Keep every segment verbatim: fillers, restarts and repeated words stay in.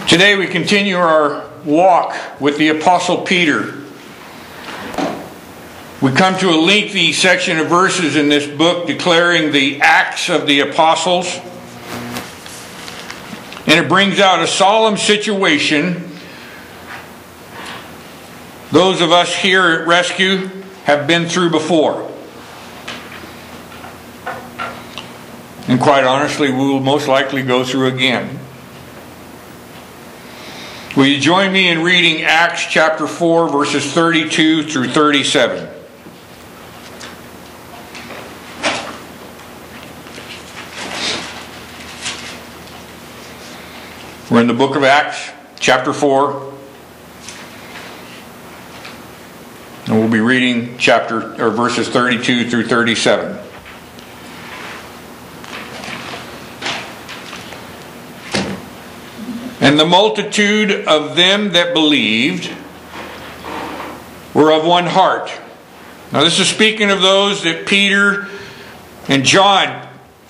Today we continue our walk with the Apostle Peter. We come to a lengthy section of verses in this book declaring the Acts of the Apostles. And it brings out a solemn situation. Those of us here at Rescue have been through before. And quite honestly, we will most likely go through again. Will you join me in reading Acts chapter four, verses thirty-two through thirty-seven? We're in the book of Acts, chapter four. And we'll be reading chapter or verses thirty-two through thirty-seven. And the multitude of them that believed were of one heart. Now this is speaking of those that Peter and John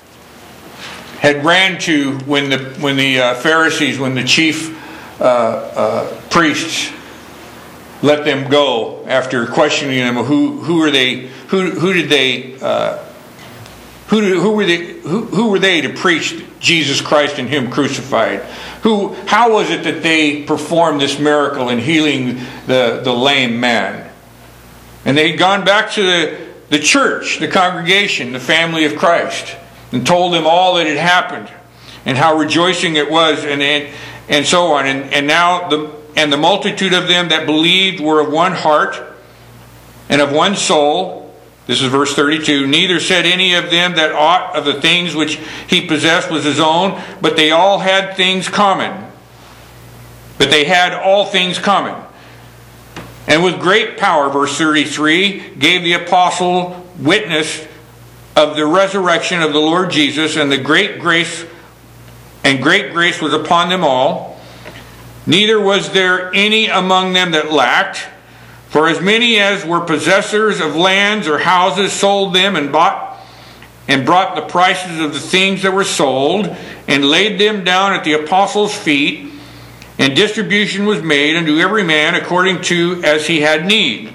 had ran to when the when the uh, Pharisees, when the chief uh, uh, priests let them go after questioning them. Who who are they? Who who did they? Uh, who who were they? Who, who were they to preach Jesus Christ and Him crucified? Who? How was it that they performed this miracle in healing the, the lame man? And they'd gone back to the, the church, the congregation, the family of Christ, and told them all that had happened and how rejoicing it was, and and, and so on. And, and now the and the multitude of them that believed were of one heart and of one soul. This is verse thirty-two. Neither said any of them that aught of the things which he possessed was his own, but they all had things common. But they had all things common. And with great power, verse thirty-three, gave the apostle witness of the resurrection of the Lord Jesus, and the great grace, and great grace was upon them all. Neither was there any among them that lacked. For as many as were possessors of lands or houses sold them and bought and brought the prices of the things that were sold and laid them down at the apostles' feet, and distribution was made unto every man according to as he had need.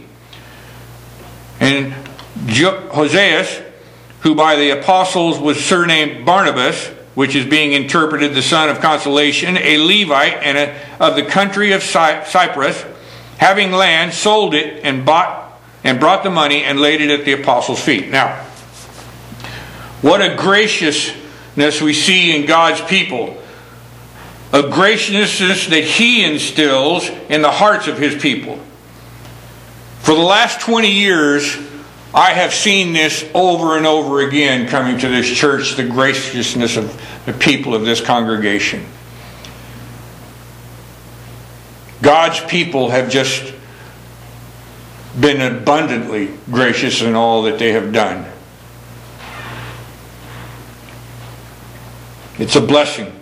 And Hoseas, who by the apostles was surnamed Barnabas, which is being interpreted the son of consolation, a Levite and a, of the country of Cy- Cyprus, having land, sold it and bought and brought the money and laid it at the apostles' feet. Now, what a graciousness we see in God's people. A graciousness that He instills in the hearts of His people. For the last twenty years, I have seen this over and over again coming to this church, the graciousness of the people of this congregation. God's people have just been abundantly gracious in all that they have done. It's a blessing.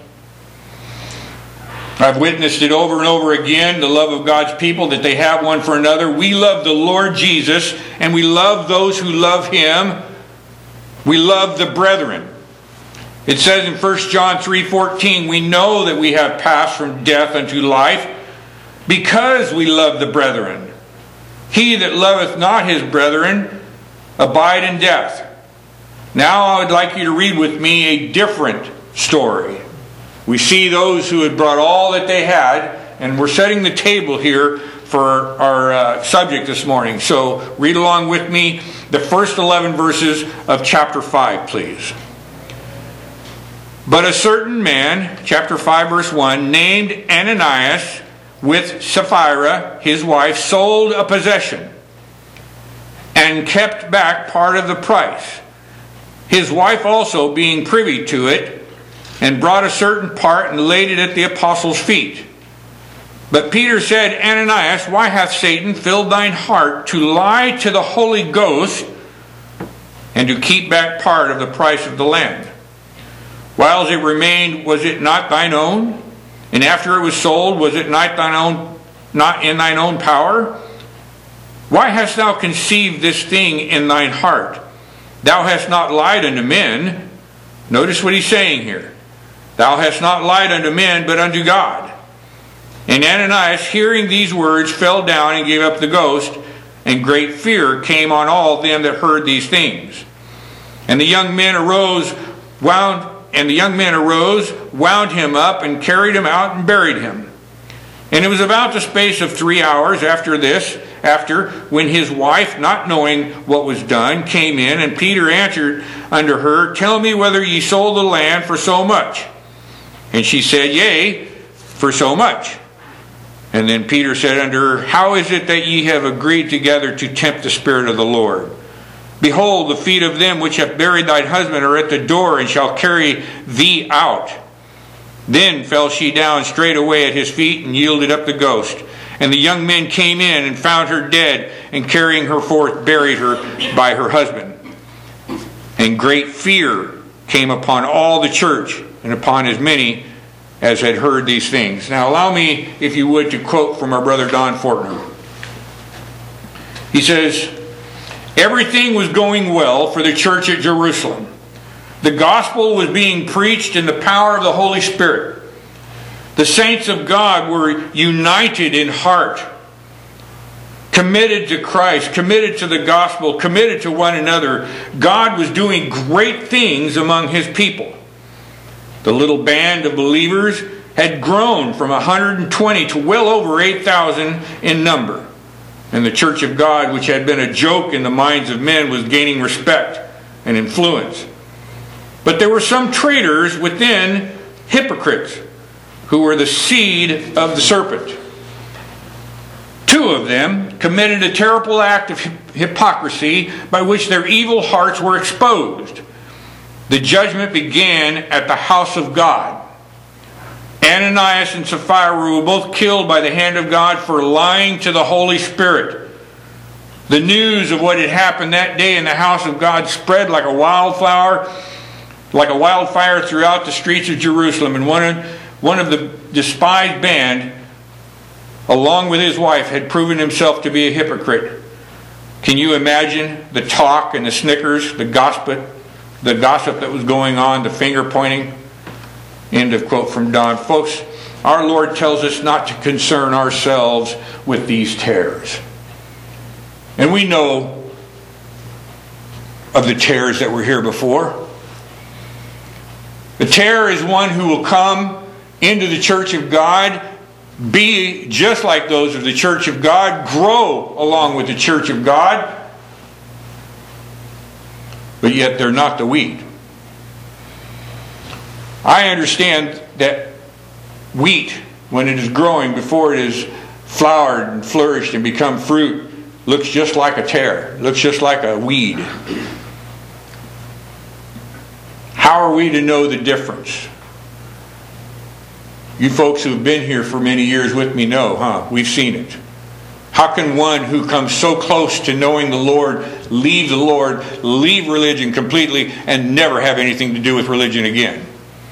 I've witnessed it over and over again, the love of God's people that they have one for another. We love the Lord Jesus, and we love those who love Him. We love the brethren. It says in First John three fourteen, we know that we have passed from death unto life, because we love the brethren. He that loveth not his brethren abide in death. Now I would like you to read with me a different story. We see those who had brought all that they had, and we're setting the table here for our uh, subject this morning. So read along with me the first eleven verses of chapter five, please. But a certain man, chapter five, verse one, named Ananias, with Sapphira, his wife, sold a possession and kept back part of the price. His wife also being privy to it, and brought a certain part and laid it at the apostles' feet. But Peter said, Ananias, why hath Satan filled thine heart to lie to the Holy Ghost and to keep back part of the price of the land? Whiles it remained, was it not thine own? And after it was sold, was it not thine own, not in thine own power? Why hast thou conceived this thing in thine heart? Thou hast not lied unto men. Notice what he's saying here. Thou hast not lied unto men, but unto God. And Ananias, hearing these words, fell down and gave up the ghost, and great fear came on all them that heard these things. And the young men arose, wound, and the young men arose, wound him up, and carried him out and buried him. And it was about the space of three hours after this, after, when his wife, not knowing what was done, came in, and Peter answered unto her, Tell me whether ye sold the land for so much. And she said, Yea, for so much. And then Peter said unto her, How is it that ye have agreed together to tempt the Spirit of the Lord? Behold, the feet of them which have buried thine husband are at the door, and shall carry thee out. Then fell she down straightway at his feet, and yielded up the ghost. And the young men came in, and found her dead, and carrying her forth, buried her by her husband. And great fear came upon all the church, and upon as many as had heard these things. Now allow me, if you would, to quote from our brother Don Fortner. He says, Everything was going well for the church at Jerusalem. The gospel was being preached in the power of the Holy Spirit. The saints of God were united in heart, committed to Christ, committed to the gospel, committed to one another. God was doing great things among His people. The little band of believers had grown from one hundred twenty to well over eight thousand in number. And the church of God, which had been a joke in the minds of men, was gaining respect and influence. But there were some traitors within, hypocrites, who were the seed of the serpent. Two of them committed a terrible act of hypocrisy by which their evil hearts were exposed. The judgment began at the house of God. Ananias and Sapphira were both killed by the hand of God for lying to the Holy Spirit. The news of what had happened that day in the house of God spread like a wildflower, like a wildfire throughout the streets of Jerusalem. And one of, one of the despised band, along with his wife, had proven himself to be a hypocrite. Can you imagine the talk and the snickers, the gossip, the gossip that was going on, the finger pointing? End of quote from Don. Folks, our Lord tells us not to concern ourselves with these tares. And we know of the tares that were here before. The tare is one who will come into the church of God, be just like those of the church of God, grow along with the church of God, but yet they're not the wheat. I understand that wheat, when it is growing, before it is flowered and flourished and become fruit, looks just like a tare, looks just like a weed. How are we to know the difference? You folks who have been here for many years with me know, huh? We've seen it. How can one who comes so close to knowing the Lord leave the Lord, leave religion completely, and never have anything to do with religion again?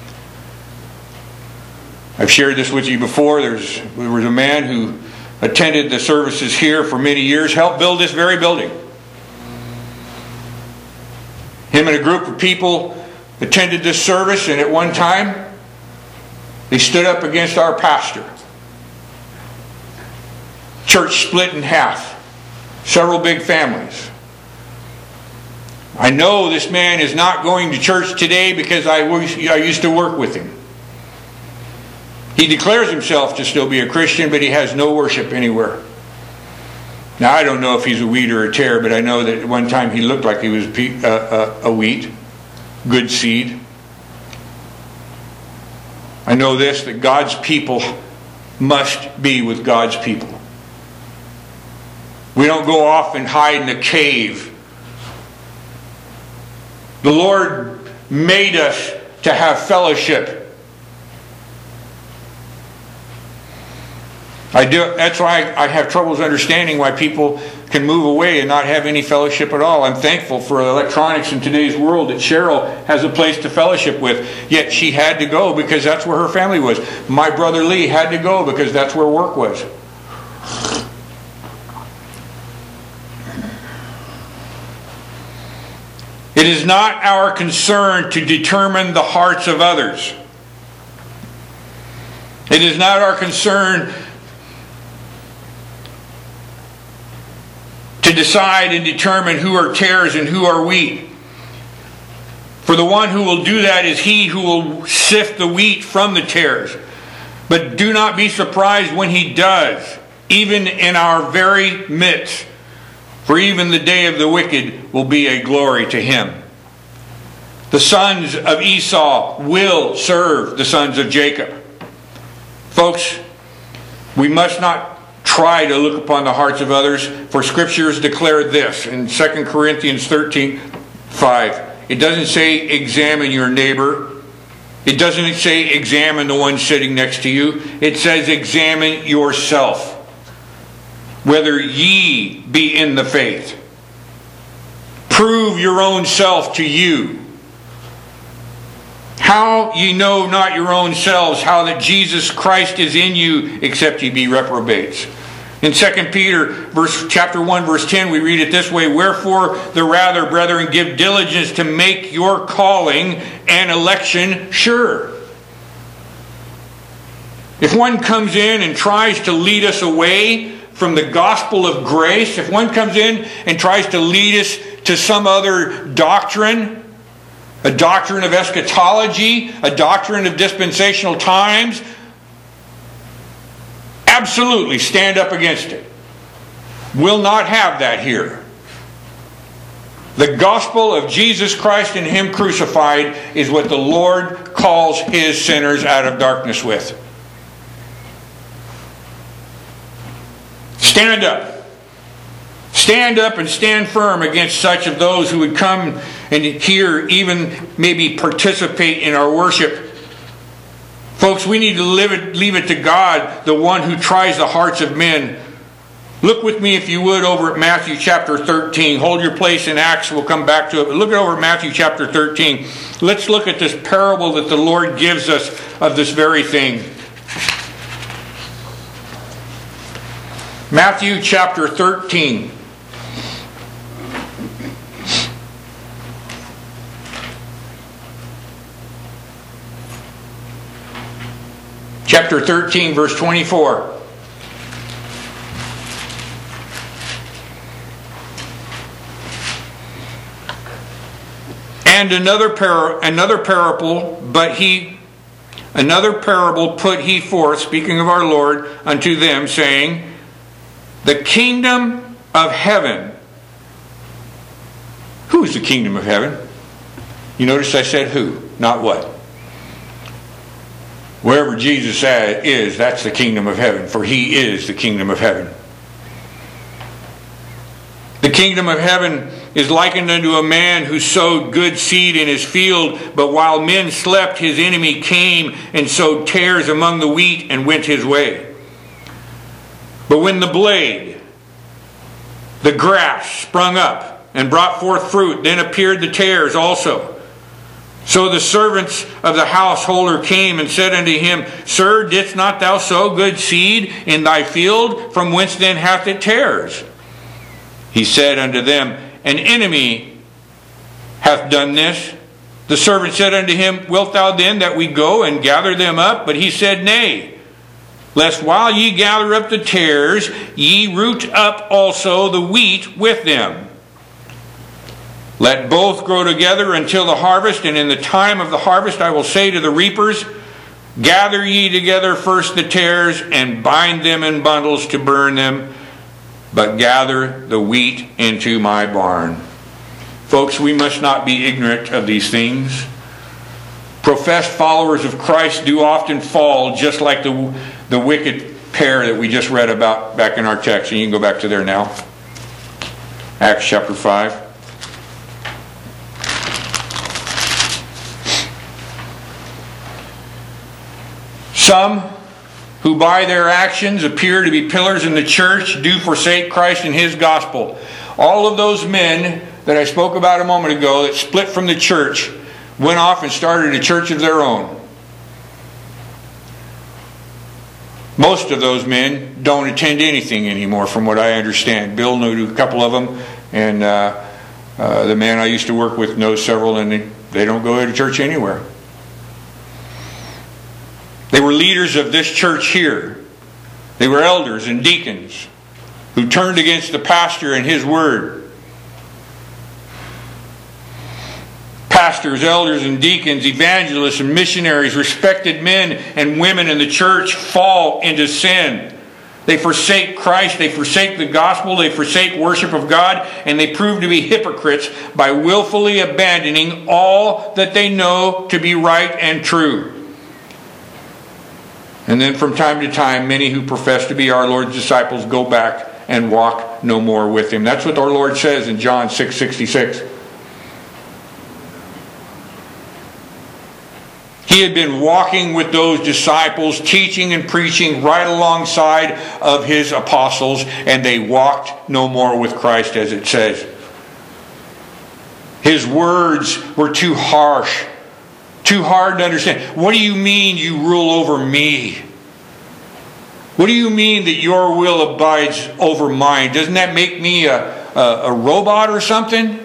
I've shared this with you before. There's, there was a man who attended the services here for many years, helped build this very building. Him and a group of people attended this service, and at one time they stood up against our pastor. Church split in half. Several big families. I know this man is not going to church today because I, I used to work with him. He declares himself to still be a Christian, but he has no worship anywhere. Now, I don't know if he's a wheat or a tare, but I know that at one time he looked like he was a, a, a wheat. Good seed. I know this, that God's people must be with God's people. We don't go off and hide in a cave. The Lord made us to have fellowship. I do. That's why I have troubles understanding why people can move away and not have any fellowship at all. I'm thankful for electronics in today's world that Cheryl has a place to fellowship with. Yet she had to go because that's where her family was. My brother Lee had to go because that's where work was. It is not our concern to determine the hearts of others. It is not our concern decide and determine who are tares and who are wheat. For the one who will do that is he who will sift the wheat from the tares. But do not be surprised when he does, even in our very midst. For even the day of the wicked will be a glory to him. The sons of Esau will serve the sons of Jacob. Folks, we must not try to look upon the hearts of others, for Scriptures declare this in Second Corinthians thirteen five. It doesn't say examine your neighbor. It doesn't say examine the one sitting next to you. It says examine yourself, whether ye be in the faith. Prove your own self to you. How ye know not your own selves, how that Jesus Christ is in you, except ye be reprobates. In Second Peter verse, chapter one, verse ten, we read it this way: Wherefore the rather, brethren, give diligence to make your calling and election sure. If one comes in and tries to lead us away from the gospel of grace, if one comes in and tries to lead us to some other doctrine, a doctrine of eschatology, a doctrine of dispensational times, absolutely stand up against it. We'll not have that here. The gospel of Jesus Christ and Him crucified is what the Lord calls His sinners out of darkness with. Stand up. Stand up and stand firm against such of those who would come and hear, even maybe participate in our worship. Folks, we need to leave it, leave it to God, the one who tries the hearts of men. Look with me, if you would, over at Matthew chapter thirteen. Hold your place in Acts. We'll come back to it. But look over at Matthew chapter thirteen. Let's look at this parable that the Lord gives us of this very thing. Matthew chapter thirteen. Chapter thirteen, verse twenty-four. And another par- another parable, but he another parable put he forth, speaking of our Lord, unto them, saying, The kingdom of heaven. Who is the kingdom of heaven? You notice I said who, not what. Wherever Jesus is, that's the kingdom of heaven, for He is the kingdom of heaven. The kingdom of heaven is likened unto a man who sowed good seed in his field, but while men slept, his enemy came and sowed tares among the wheat and went his way. But when the blade, the grass, sprung up and brought forth fruit, then appeared the tares also. So the servants of the householder came and said unto him, Sir, didst not thou sow good seed in thy field? From whence then hath it tares? He said unto them, An enemy hath done this. The servant said unto him, Wilt thou then that we go and gather them up? But he said, Nay, lest while ye gather up the tares, ye root up also the wheat with them. Let both grow together until the harvest, and in the time of the harvest I will say to the reapers, Gather ye together first the tares, and bind them in bundles to burn them, but gather the wheat into my barn. Folks, we must not be ignorant of these things. Professed followers of Christ do often fall, just like the, the wicked pair that we just read about back in our text. And you can go back to there now. Acts chapter five. Some who by their actions appear to be pillars in the church do forsake Christ and His gospel. All of those men that I spoke about a moment ago that split from the church went off and started a church of their own. Most of those men don't attend anything anymore, from what I understand. Bill knew a couple of them, and uh, uh, the man I used to work with knows several, and they, they don't go to church anywhere. They were leaders of this church here. They were elders and deacons. who turned against the pastor and his word. Pastors, elders, and deacons, evangelists, and missionaries, respected men and women in the church fall into sin. They forsake Christ, they forsake the gospel, they forsake worship of God, and they prove to be hypocrites by willfully abandoning all that they know to be right and true. And then from time to time, many who profess to be our Lord's disciples go back and walk no more with Him. That's what our Lord says in John six sixty-six. He had been walking with those disciples, teaching and preaching right alongside of His apostles, and they walked no more with Christ, as it says. His words were too harsh, too hard to understand. What do you mean you rule over me? What do you mean that your will abides over mine? Doesn't that make me a, a, a robot or something?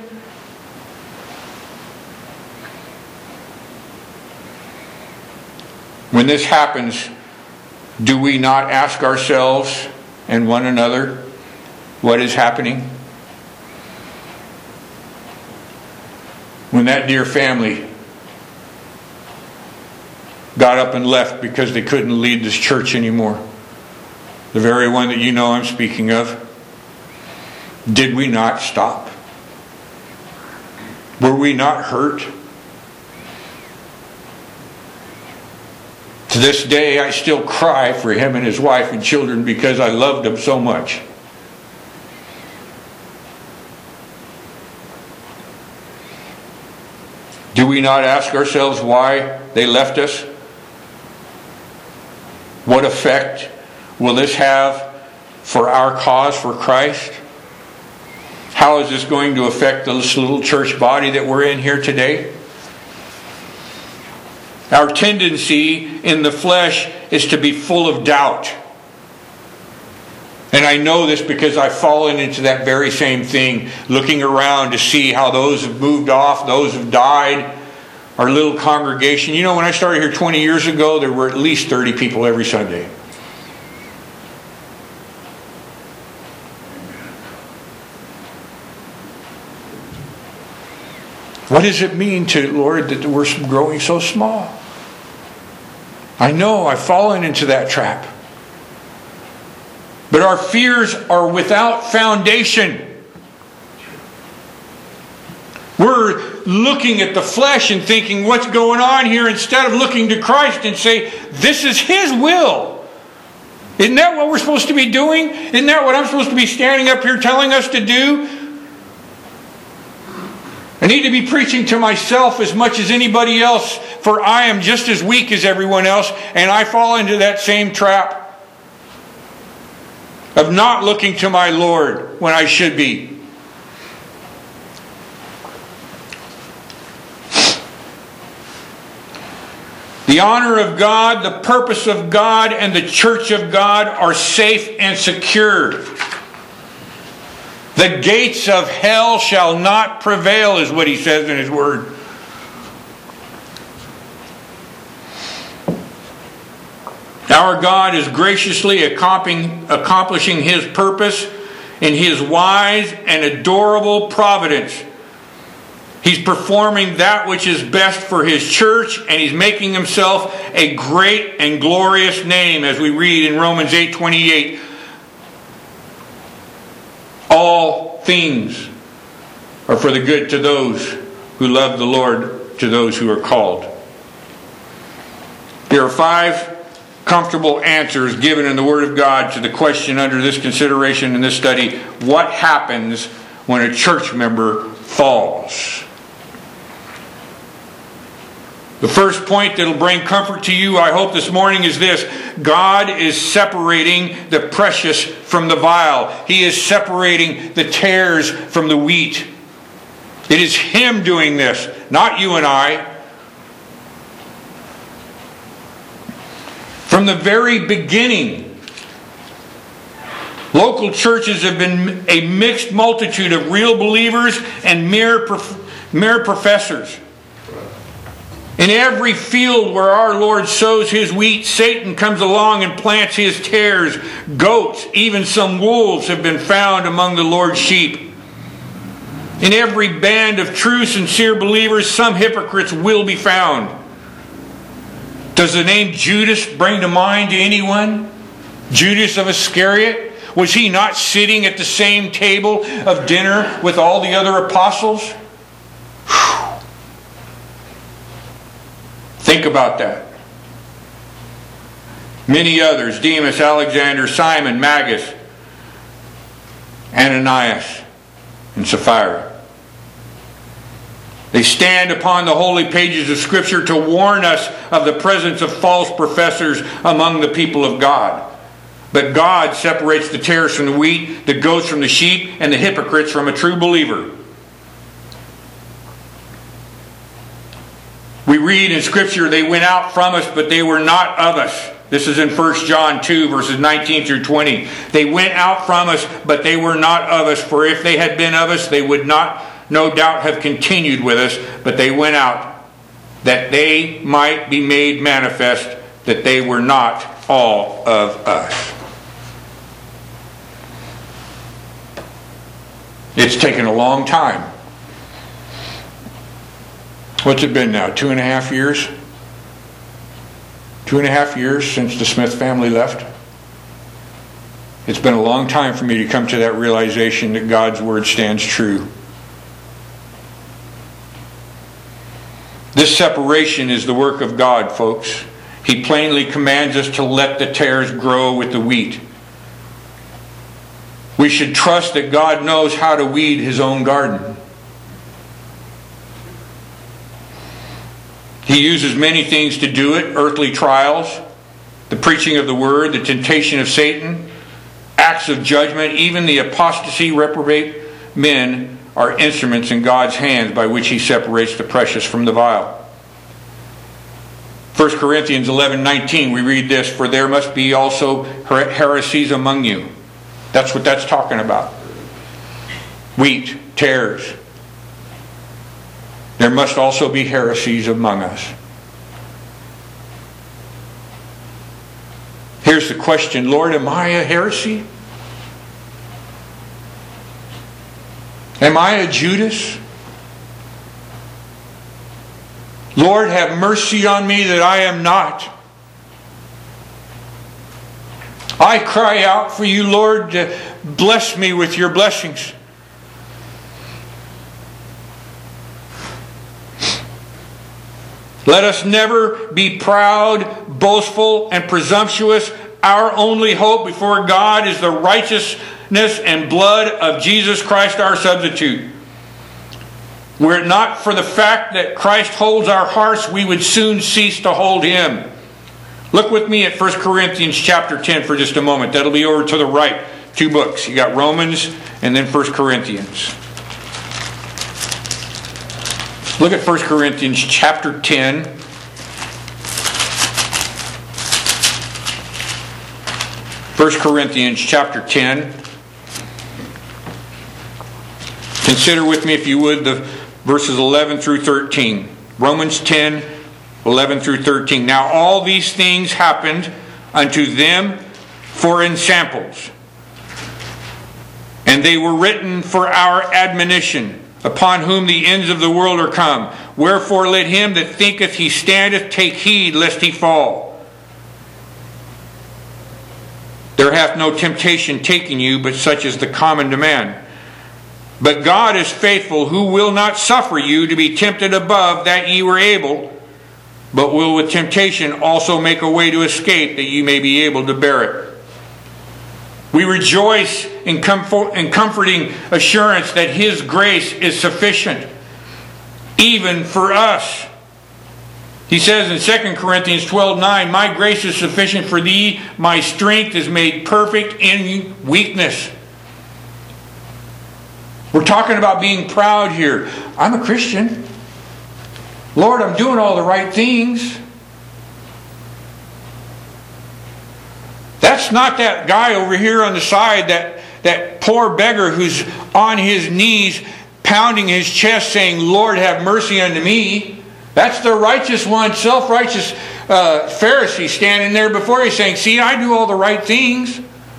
When this happens, do we not ask ourselves and one another what is happening? When that dear family got up and left because they couldn't lead this church anymore, the very one that you know I'm speaking of, did we not stop? Were we not hurt? To this day, I still cry for him and his wife and children because I loved them so much. Do we not ask ourselves why they left us? What effect will this have for our cause for Christ? How is this going to affect this little church body that we're in here today? Our tendency in the flesh is to be full of doubt. And I know this because I've fallen into that very same thing, looking around to see how those have moved off, those have died. Our little congregation. You know, when I started here twenty years ago, there were at least thirty people every Sunday. What does it mean to, Lord, that we're growing so small? I know I've fallen into that trap. But our fears are without foundation. We're looking at the flesh and thinking, what's going on here? Instead of looking to Christ and say, this is His will. Isn't that what we're supposed to be doing? Isn't that what I'm supposed to be standing up here telling us to do? I need to be preaching to myself as much as anybody else, for I am just as weak as everyone else, and I fall into that same trap of not looking to my Lord when I should be. The honor of God, the purpose of God, and the church of God are safe and secure. The gates of hell shall not prevail, is what He says in His Word. Our God is graciously accomplishing His purpose in His wise and adorable providence. He's performing that which is best for His church, and He's making Himself a great and glorious name, as we read in Romans eight twenty-eight. All things are for the good to those who love the Lord, to those who are called. There are five comfortable answers given in the Word of God to the question under this consideration in this study: what happens when a church member falls? The first point that will bring comfort to you, I hope, this morning is this: God is separating the precious from the vile. He is separating the tares from the wheat. It is Him doing this, not you and I. From the very beginning, local churches have been a mixed multitude of real believers and mere, prof- mere professors. In every field where our Lord sows his wheat, Satan comes along and plants his tares. Goats, even some wolves, have been found among the Lord's sheep. In every band of true, sincere believers, some hypocrites will be found. Does the name Judas bring to mind to anyone? Judas of Iscariot? Was he not sitting at the same table of dinner with all the other apostles? Whew. Think about that. Many others: Demas, Alexander, Simon, Magus, Ananias, and Sapphira. They stand upon the holy pages of Scripture to warn us of the presence of false professors among the people of God. But God separates the tares from the wheat, the goats from the sheep, and the hypocrites from a true believer. We read in Scripture, they went out from us, but they were not of us. This is in First John two, verses nineteen through twenty. They went out from us, but they were not of us. For if they had been of us, they would not, no doubt, have continued with us. But they went out, that they might be made manifest that they were not all of us. It's taken a long time. What's it been now? Two and a half years? Two and a half years since the Smith family left? It's been a long time for me to come to that realization that God's Word stands true. This separation is the work of God, folks. He plainly commands us to let the tares grow with the wheat. We should trust that God knows how to weed His own garden. He uses many things to do it: earthly trials, the preaching of the Word, the temptation of Satan, acts of judgment, even the apostasy, reprobate men are instruments in God's hands by which He separates the precious from the vile. First Corinthians eleven nineteen, we read this: for there must be also heresies among you. That's what that's talking about. Wheat, tares. There must also be heresies among us. Here's the question: Lord, am I a heresy? Am I a Judas? Lord, have mercy on me that I am not. I cry out for you, Lord, to bless me with your blessings. Let us never be proud, boastful, and presumptuous. Our only hope before God is the righteousness and blood of Jesus Christ, our substitute. Were it not for the fact that Christ holds our hearts, we would soon cease to hold Him. Look with me at First Corinthians chapter ten for just a moment. That'll be over to the right. Two books. You got Romans and then First Corinthians. Look at First Corinthians chapter ten. First Corinthians chapter ten. Consider with me, if you would, the verses eleven through thirteen. Romans ten, eleven through thirteen. Now all these things happened unto them for ensamples, and they were written for our admonition, upon whom the ends of the world are come. Wherefore let him that thinketh he standeth take heed lest he fall. There hath no temptation taken you, but such is the common to man. But God is faithful, who will not suffer you to be tempted above that ye were able, but will with temptation also make a way to escape, that ye may be able to bear it. We rejoice in, comfort, in comforting assurance that His grace is sufficient, even for us. He says in Second Corinthians twelve nine, my grace is sufficient for thee, my strength is made perfect in weakness. We're talking about being proud here. I'm a Christian. Lord, I'm doing all the right things. That's not that guy over here on the side, that, that poor beggar who's on his knees pounding his chest saying, Lord, have mercy unto me. That's the righteous one, self-righteous uh, Pharisee standing there before you saying, see, I do all the right things.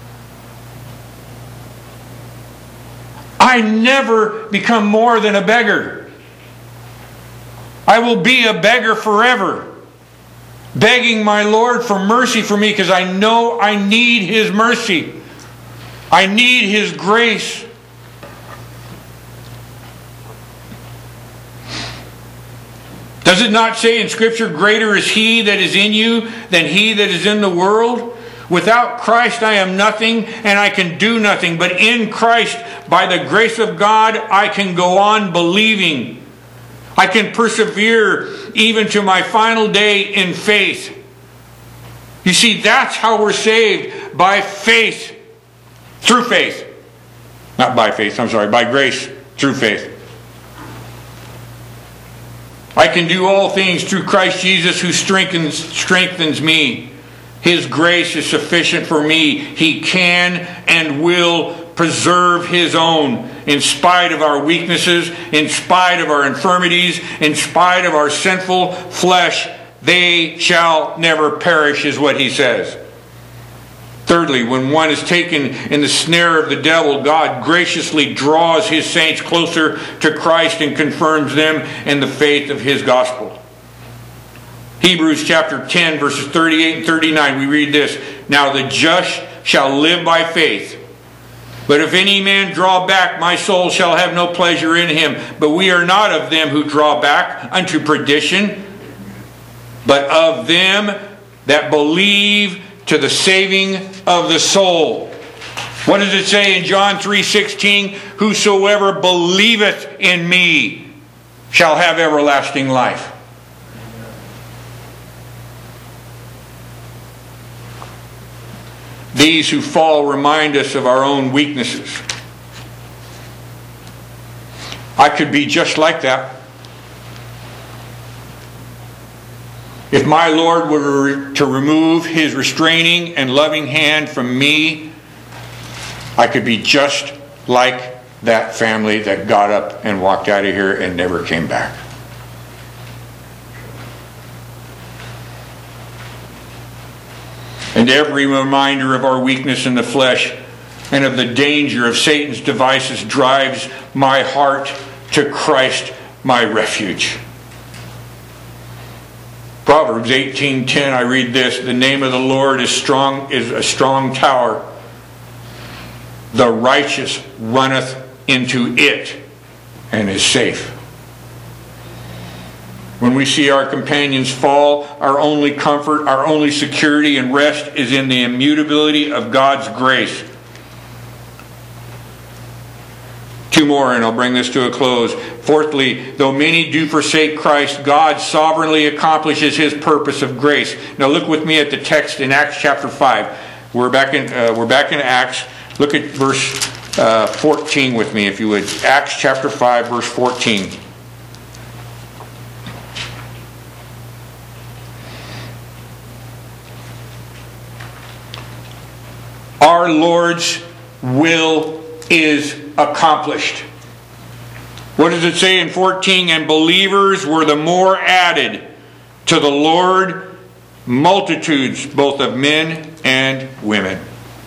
I never become more than a beggar. I will be a beggar forever, begging my Lord for mercy for me because I know I need His mercy. I need His grace. Does it not say in Scripture, greater is He that is in you than he that is in the world? Without Christ I am nothing, and I can do nothing. But in Christ, by the grace of God, I can go on believing. I can persevere even to my final day in faith. You see, that's how we're saved. By faith. Through faith. Not by faith, I'm sorry. By grace, through faith. I can do all things through Christ Jesus who strengthens, strengthens me. His grace is sufficient for me. He can and will preserve His own in spite of our weaknesses, in spite of our infirmities, in spite of our sinful flesh. They shall never perish, is what He says. Thirdly, when one is taken in the snare of the devil, God graciously draws His saints closer to Christ and confirms them in the faith of His gospel. Hebrews chapter ten, verses thirty-eight and thirty-nine, we read this. Now the just shall live by faith. But if any man draw back, my soul shall have no pleasure in him. But we are not of them who draw back unto perdition, but of them that believe to the saving of the soul. What does it say in John three sixteen? Whosoever believeth in me shall have everlasting life. These who fall remind us of our own weaknesses. I could be just like that. If my Lord were to remove His restraining and loving hand from me, I could be just like that family that got up and walked out of here and never came back. And every reminder of our weakness in the flesh and of the danger of Satan's devices drives my heart to Christ, my refuge. Proverbs eighteen ten, I read this. The name of the Lord is strong, is a strong tower. The righteous runneth into it and is safe. When we see our companions fall, our only comfort, our only security and rest is in the immutability of God's grace. Two more and I'll bring this to a close. Fourthly, though many do forsake Christ, God sovereignly accomplishes His purpose of grace. Now look with me at the text in Acts chapter five. We're back in, uh, we're back in Acts. Look at verse uh, fourteen with me, if you would. Acts chapter five, verse fourteen. Our Lord's will is accomplished. What does it say in fourteen? And believers were the more added to the Lord, multitudes both of men and women.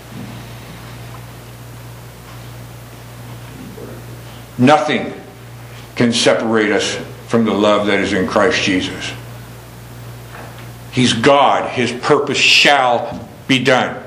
Nothing can separate us from the love that is in Christ Jesus. He's God. His purpose shall be done.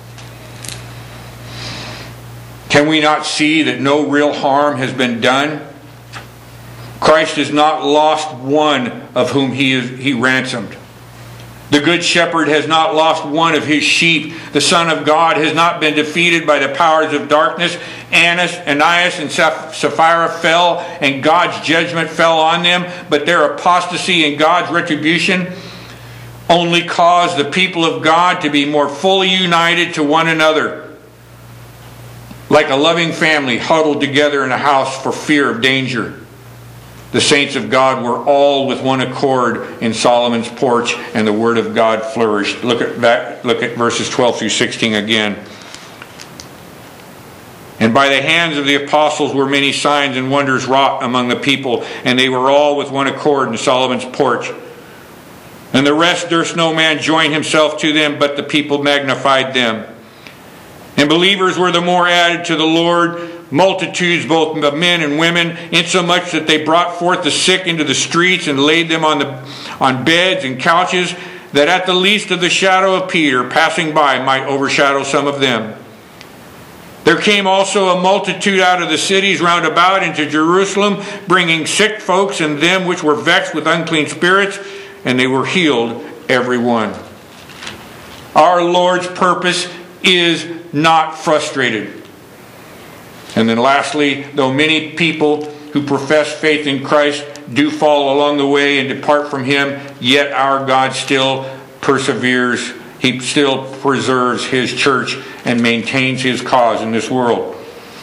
Can we not see that no real harm has been done? Christ has not lost one of whom he, is, he ransomed. The Good Shepherd has not lost one of His sheep. The Son of God has not been defeated by the powers of darkness. Annas, Ananias, and Sapphira fell, and God's judgment fell on them. But their apostasy and God's retribution only caused the people of God to be more fully united to one another. Like a loving family huddled together in a house for fear of danger. The saints of God were all with one accord in Solomon's porch, and the word of God flourished. Look at that, look at verses twelve through sixteen again. And And by the hands of the apostles were many signs and wonders wrought among the people, and they were all with one accord in Solomon's porch. And the rest durst no man join himself to them, but the people magnified them. And believers were the more added to the Lord, multitudes both of men and women, insomuch that they brought forth the sick into the streets and laid them on the on beds and couches, that at the least of the shadow of Peter passing by might overshadow some of them. There came also a multitude out of the cities round about into Jerusalem, bringing sick folks and them which were vexed with unclean spirits, and they were healed every one. Our Lord's purpose is not frustrated. And then lastly, though many people who profess faith in Christ do fall along the way and depart from Him, yet our God still perseveres. He still preserves His church and maintains His cause in this world.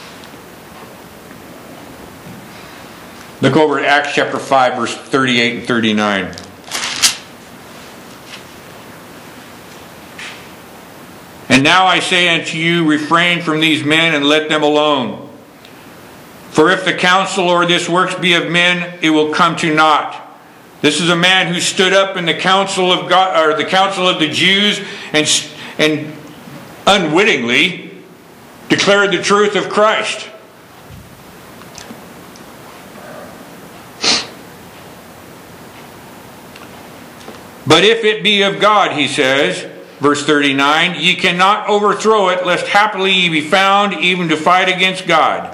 Look over at Acts chapter five, verse thirty-eight and thirty-nine. And now I say unto you, refrain from these men and let them alone. For if the counsel or this works be of men, it will come to naught. This is a man who stood up in the council of God, or the council of the Jews, and and unwittingly declared the truth of Christ. But if it be of God, he says, verse thirty-nine, ye cannot overthrow it, lest happily ye be found even to fight against God.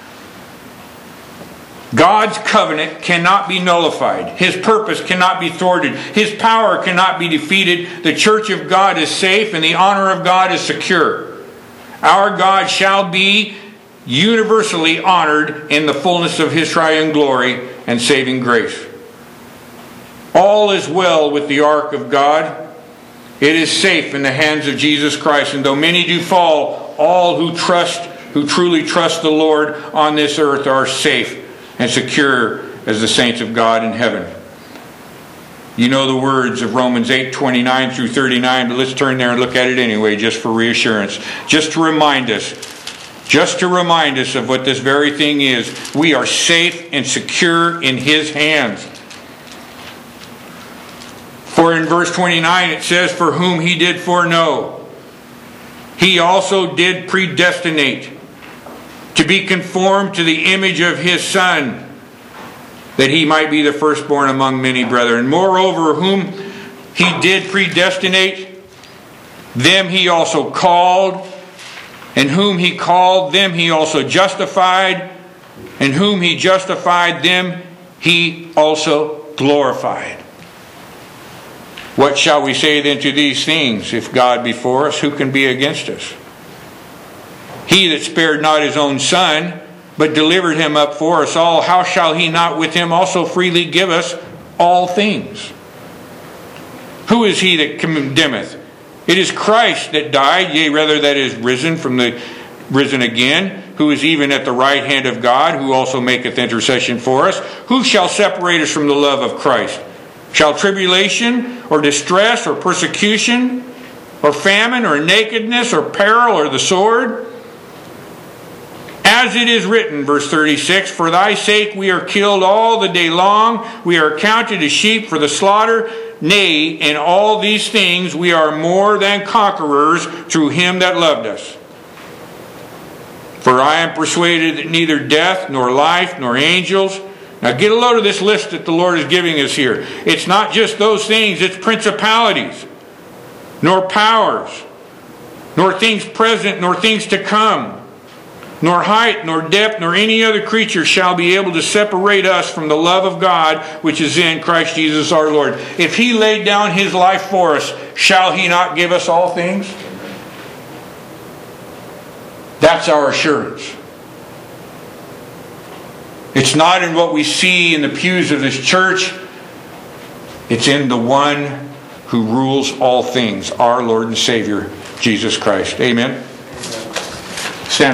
God's covenant cannot be nullified. His purpose cannot be thwarted. His power cannot be defeated. The church of God is safe and the honor of God is secure. Our God shall be universally honored in the fullness of His triune glory and saving grace. All is well with the ark of God. It is safe in the hands of Jesus Christ. And though many do fall, all who trust, who truly trust the Lord on this earth are safe and secure as the saints of God in heaven. You know the words of Romans eight, twenty-nine through thirty-nine, but let's turn there and look at it anyway, just for reassurance. Just to remind us, just to remind us of what this very thing is. We are safe and secure in His hands. For in verse twenty-nine it says, for whom He did foreknow, He also did predestinate to be conformed to the image of His Son, that He might be the firstborn among many brethren. Moreover, whom He did predestinate, them He also called, and whom He called, them He also justified, and whom He justified, them He also glorified. What shall we say then to these things? If God be for us, who can be against us? He that spared not His own Son, but delivered Him up for us all, how shall He not with Him also freely give us all things? Who is he that condemneth? It is Christ that died, yea, rather that is risen from the risen again, who is even at the right hand of God, who also maketh intercession for us. Who shall separate us from the love of Christ? Shall tribulation, or distress, or persecution, or famine, or nakedness, or peril, or the sword? As it is written, verse thirty-six, for thy sake we are killed all the day long, we are counted as sheep for the slaughter. Nay, in all these things we are more than conquerors through Him that loved us. For I am persuaded that neither death, nor life, nor angels... Now get a load of this list that the Lord is giving us here. It's not just those things, it's principalities, nor powers, nor things present, nor things to come, nor height, nor depth, nor any other creature shall be able to separate us from the love of God which is in Christ Jesus our Lord. If He laid down His life for us, shall He not give us all things? That's our assurance. It's not in what we see in the pews of this church. It's in the one who rules all things, our Lord and Savior, Jesus Christ. Amen.